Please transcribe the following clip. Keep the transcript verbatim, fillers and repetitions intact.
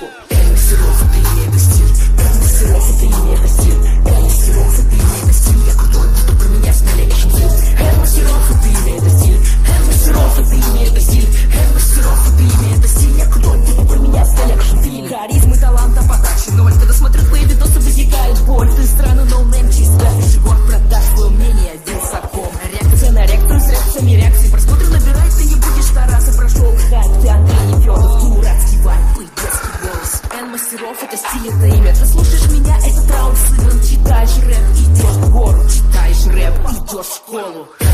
девушку. Эй, Серов, это имеет стиль. Эй, Серов, это имеет стиль. Эй, Серов, это имеет стиль. Я крутой, что про меня сняли шутил. Эй, Серов, это имеет стиль. Эй, Серов, это имеет стиль. Эй, Серов, это имеет стиль. Я крутой, что про меня сняли шутил. Харизмы, таланта, подачи ноль. Когда смотрят твои видосы, возникает боль. Ты странный ноунейм, чисто Егор, продашь свое мнение Вилсаком. Реакция на реакцию с реакциями реакций. Просмотр набирает, ты не будешь стараться. Прошел хайп, ты Андрей Нефедов. Дурацкий вайп и детский голос. Эн Мастеров, это стиль, это имя. Ты слушаешь меня, этот раунд сыгран. Читаешь рэп, идешь в гору. Читаешь рэп, идешь в школу.